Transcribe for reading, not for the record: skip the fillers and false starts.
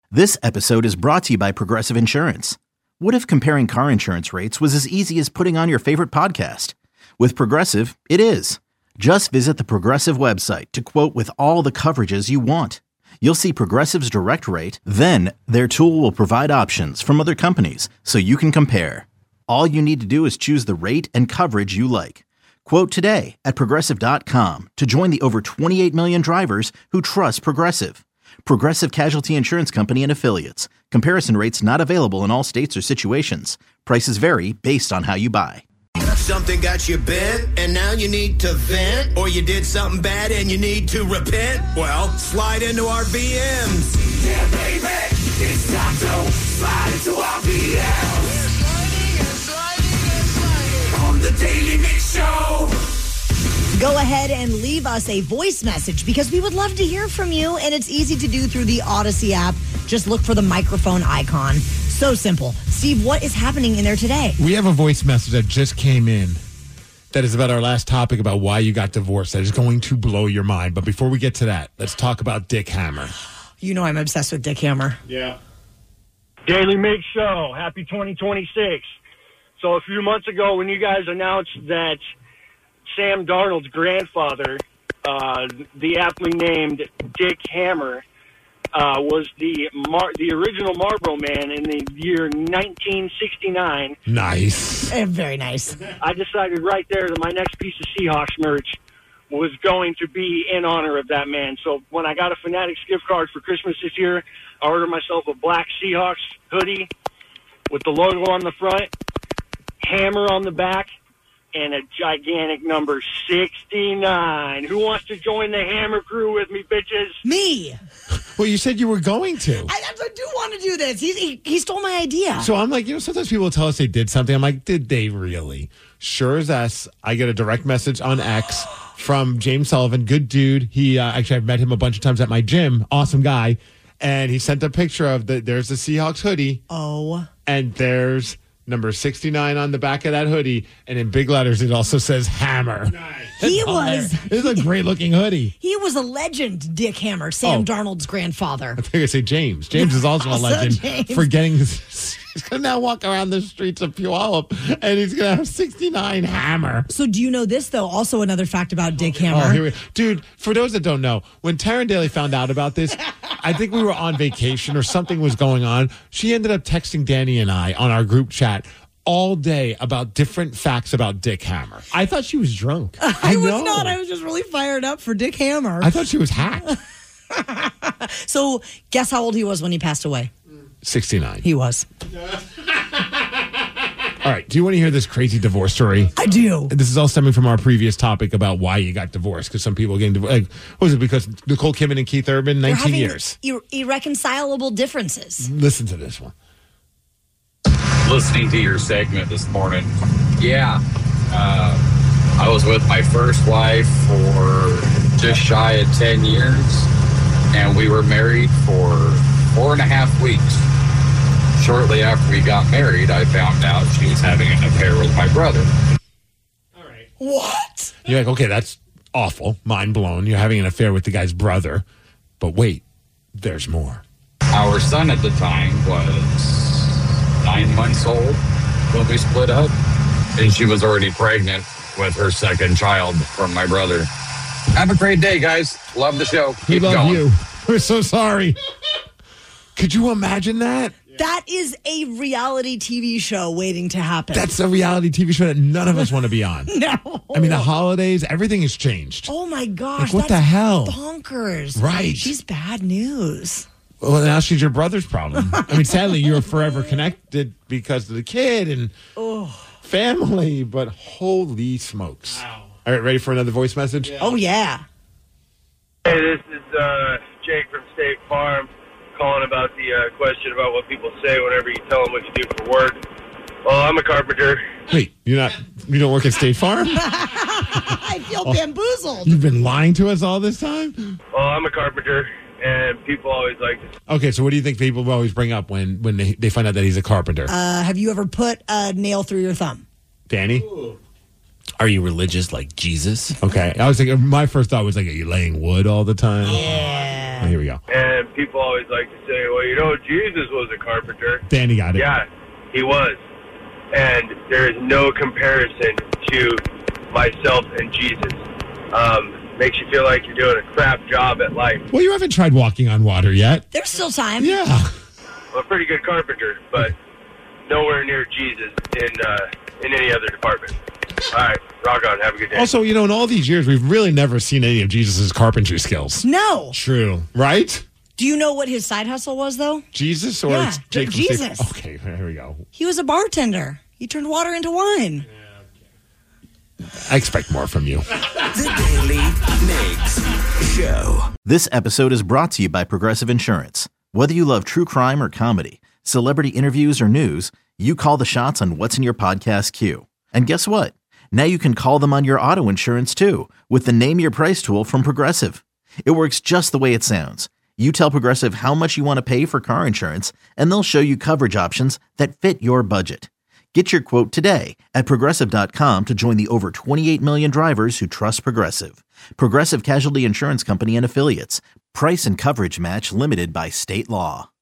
This episode is brought to you by Progressive Insurance. What if comparing car insurance rates was as easy as putting on your favorite podcast? With Progressive, it is. Just visit the Progressive website to quote with all the coverages you want. You'll see Progressive's direct rate, then their tool will provide options from other companies so you can compare. All you need to do is choose the rate and coverage you like. Quote today at Progressive.com to join the over 28 million drivers who trust Progressive. Progressive Casualty Insurance Company and Affiliates. Comparison rates not available in all states or situations. Prices vary based on how you buy. Something got you bent and now you need to vent, or you did something bad and you need to repent? Well, slide into our VMs. Yeah, baby, it's time to slide into our VMs. On the Daily Mix Show. Go ahead and leave us a voice message because we would love to hear from you, and it's easy to do through the Odyssey app. Just look for the microphone icon. So simple. Steve, what is happening in there today? We have a voice message that just came in that is about our last topic about why you got divorced. That is going to blow your mind. But before we get to that, let's talk about Dick Hammer. You know I'm obsessed with Dick Hammer. Yeah. Daily Mix Show. Happy 2026. So a few months ago when you guys announced that Sam Darnold's grandfather, the aptly named Dick Hammer, was the original Marlboro Man in the year 1969. Nice. Very nice. I decided right there that my next piece of Seahawks merch was going to be in honor of that man. So when I got a Fanatics gift card for Christmas this year, I ordered myself a black Seahawks hoodie with the logo on the front, Hammer on the back, and a gigantic number 69. Who wants to join the Hammer crew with me, bitches? Me. Well, you said you were going to. I do want to do this. He stole my idea. So I'm like, sometimes people tell us they did something. I'm like, did they really? Sure as S, I get a direct message on X from James Sullivan. Good dude. He actually, I've met him a bunch of times at my gym. Awesome guy. And he sent a picture of there's the Seahawks hoodie. Oh. And there's number 69 on the back of that hoodie, and in big letters, it also says Hammer. Nice. This is a great-looking hoodie. He was a legend, Dick Hammer, Sam Darnold's grandfather. I think I say James. James is also a legend for getting this. He's going to now walk around the streets of Puyallup, and he's going to have 69 Hammer. So do you know this, though? Also another fact about Dick Hammer. Dude, for those that don't know, when Taryn Daly found out about this, I think we were on vacation or something was going on. She ended up texting Danny and I on our group chat all day about different facts about Dick Hammer. I thought she was drunk. I was not. I was just really fired up for Dick Hammer. I thought she was hacked. So guess how old he was when he passed away? 69. He was. All right. Do you want to hear this crazy divorce story? I do. This is all stemming from our previous topic about why you got divorced. Because some people are getting divorced. Like, was it because Nicole Kidman and Keith Urban, 19 years? Irreconcilable differences. Listen to this one. Listening to your segment this morning. Yeah. I was with my first wife for just shy of 10 years. And we were married for 4.5 weeks. Shortly after we got married, I found out she was having an affair with my brother. All right. What? You're like, okay, that's awful. Mind blown. You're having an affair with the guy's brother. But wait, there's more. Our son at the time was 9 months old when we split up. And she was already pregnant with her second child from my brother. Have a great day, guys. Love the show. Keep we love going. you. We're so sorry. Could you imagine that? That is a reality TV show waiting to happen. That's a reality TV show that none of us want to be on. No. I mean, the holidays, everything has changed. Oh, my gosh. Like, what the hell? Bonkers. Right. She's bad news. Well, now she's your brother's problem. I mean, sadly, you're forever connected because of the kid and family, but holy smokes. Wow. All right, ready for another voice message? Oh, yeah. Hey, this is Jake from State Farm calling about the question about what people say whenever you tell them what you do for work. Well, I'm a carpenter. Wait, you don't work at State Farm? I feel bamboozled. You've been lying to us all this time? Well, I'm a carpenter, and people always like to... Okay, so what do you think people always bring up when they find out that he's a carpenter? Have you ever put a nail through your thumb? Danny? Are you religious like Jesus? Okay, I was thinking, my first thought was like, are you laying wood all the time? Yeah. Oh, here we go. And people always like to say, well, you know, Jesus was a carpenter. Danny got it. Yeah, he was. And there is no comparison to myself and Jesus. Makes you feel like you're doing a crap job at life. Well, you haven't tried walking on water yet. There's still time. Yeah. I'm a pretty good carpenter, but nowhere near Jesus in any other department. All right, rock on. Have a good day. Also, you know, in all these years, we've really never seen any of Jesus' carpentry skills. No. True. Right? Do you know what his side hustle was, though? Jesus or Yeah, Jake from Jesus. Steve? Okay, there we go. He was a bartender. He turned water into wine. I expect more from you. The Daily Migs Show. This episode is brought to you by Progressive Insurance. Whether you love true crime or comedy, celebrity interviews or news, you call the shots on what's in your podcast queue. And guess what? Now you can call them on your auto insurance too with the Name Your Price tool from Progressive. It works just the way it sounds. You tell Progressive how much you want to pay for car insurance, and they'll show you coverage options that fit your budget. Get your quote today at Progressive.com to join the over 28 million drivers who trust Progressive. Progressive Casualty Insurance Company and Affiliates. Price and coverage match limited by state law.